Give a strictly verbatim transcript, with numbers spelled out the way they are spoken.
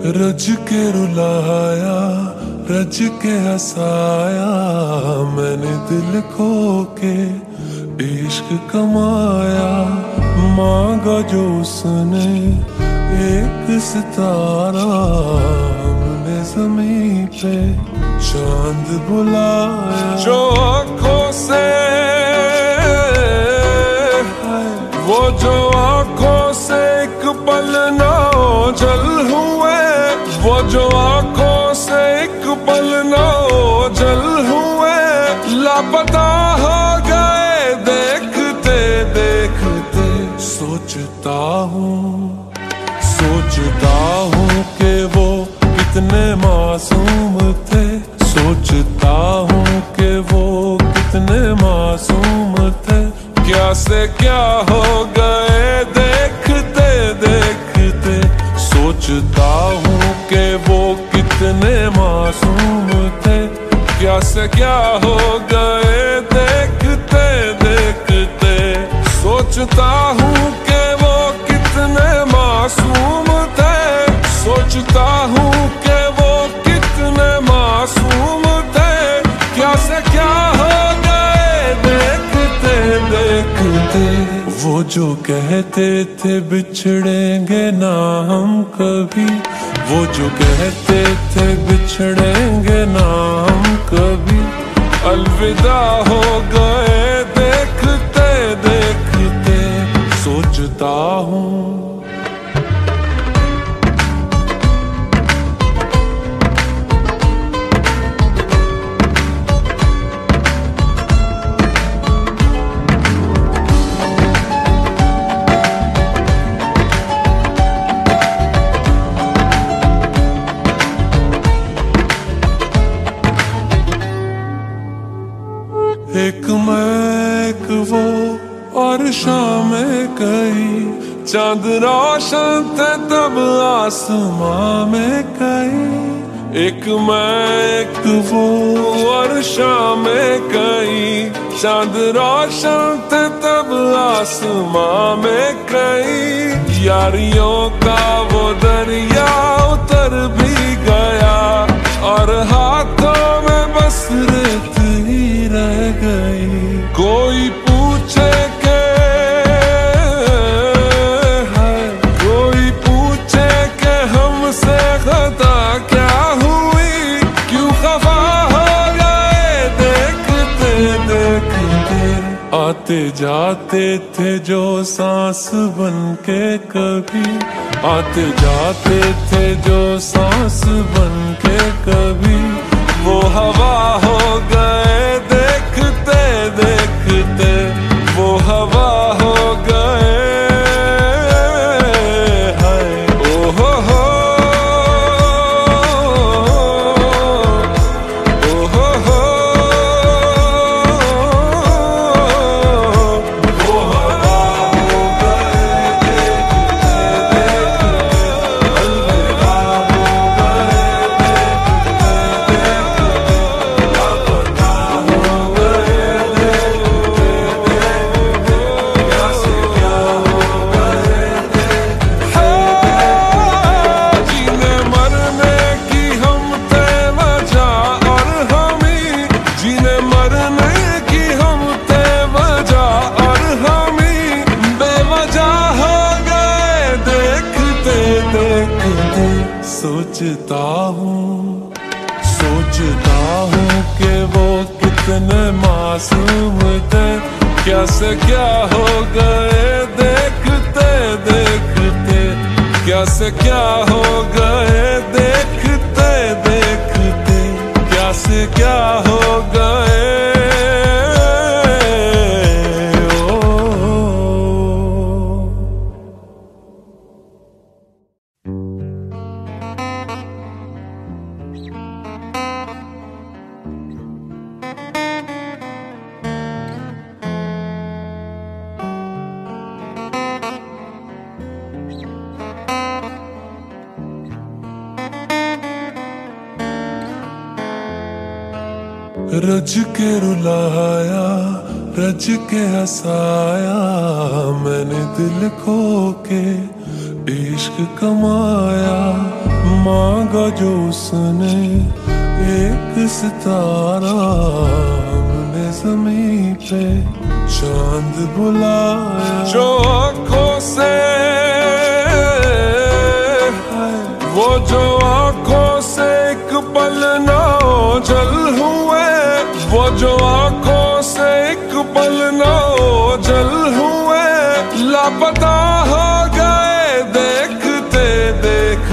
रज के रुलाया, रज के हंसाया, मैंने दिल खो के इश्क कमाया। मांगा जो उसने एक सितारा, हमने ज़मीं पे चांद बुलाया। जो आँखों से वो जो आँखों से एक पल ना ओझल हुए, वो जो आँखों से एक पल ना ओझल हुए, लापता हो गए देखते देखते। सोचता हूँ सोचता हूँ कि वो कितने मासूम थे, सोचता हूँ कि वो कितने मासूम थे। क्या से क्या हो गए देखते देखते। सोचता हूँ कि वो कितने मासूम थे, क्या से क्या हो गए देखते देखते। सोचता हूँ कि वो कितने मासूम थे, सोचता हूँ कि वो कितने मासूम थे। क्या से क्या हो गए देखते देखते। वो जो कहते थे बिछड़ेंगे ना हम कभी, वो जो कहते थे बिछड़ेंगे ना हम कभी, अलविदा हो गए देखते देखते। सोचता हूँ एक मैं एक वो और शामें कई, चांद रोशन थे तब आसमां में कई। एक मैं एक वो और शामें कई, चांद रोशन थे तब आसमां में कई। यारियों का वो दरिया उतर भी गया, और हाथों में बस रेत ही रह गई। कोई पूछे के है, कोई पूछे के हमसे खता क्या हुई, क्यों खफा हो गए देखते देखते। आते जाते थे जो सांस बन के कभी, आते जाते थे जो सांस बन के कभी, वो हवा हो गए देखते देखते। वो हवा हो गए हाय ओ हो हो ओ हो हो। वो हवा हो गए देखते देखते, अलविदा हो गए सोचता हूँ सोचता हूँ कि वो कितने मासूम थे, क्या से क्या हो गए देखते देखते। क्या से क्या हो गए देखते देखते, क्या से क्या हो गए। रज के रुलाया, रज के हंसाया, मैंने दिल खो के इश्क कमाया। मांगा जो उसने एक सितारा, हमने ज़मीं पे चांद बुलाया। जो आँखों